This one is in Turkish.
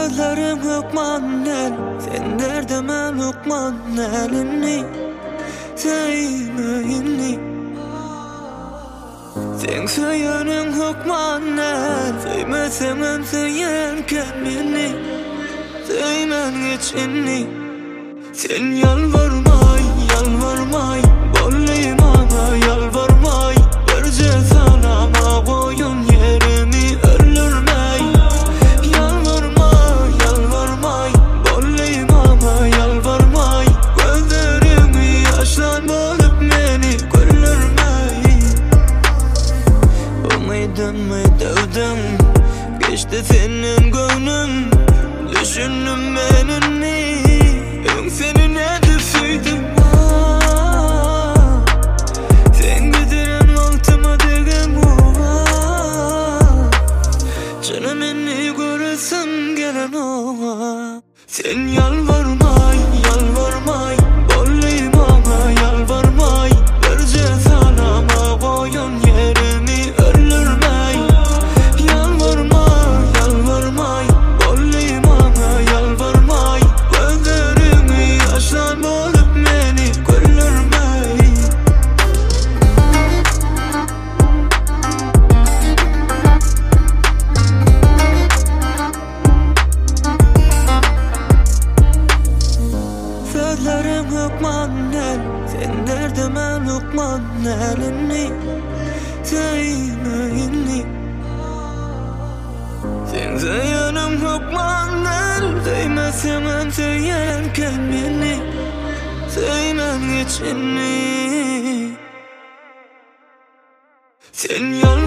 Sözlerim hükman el, sen derdime hükman elini sevmeyini. Sen söylenin hükman el, sevmesem söylerken beni sevmen içini. Sen yalvarmay, yalvarmay, bolluyum ama yalvarmay. Verce sana koyun yerimi öldürmey. Yalvarmay, yalvarmay, bolluyum ama yalvarmay. Gözlerimi yaşlan bolup beni güldürmey. Umidimi dövdüm, geçti senin gönlün. Düşündüm benini, seni ne düşüydüm. Sen gidiren altıma degem canım beni göresin gelen oğa. Sen yalvarmay, yalvarmay, bolluyum ama yalvarmay. Verce sana koyun yerimi öldürmey. Yalvarmay, yalvarmay, bolluyum ama yalvarmay. Gözlerimi yaşlan bolup beni güldürmey. Sözlerim hükman el, sen derdime hükman elini sevmeyini. Sen söylenin hükman el, sevmesem söylerken beni sevmen içini. Sen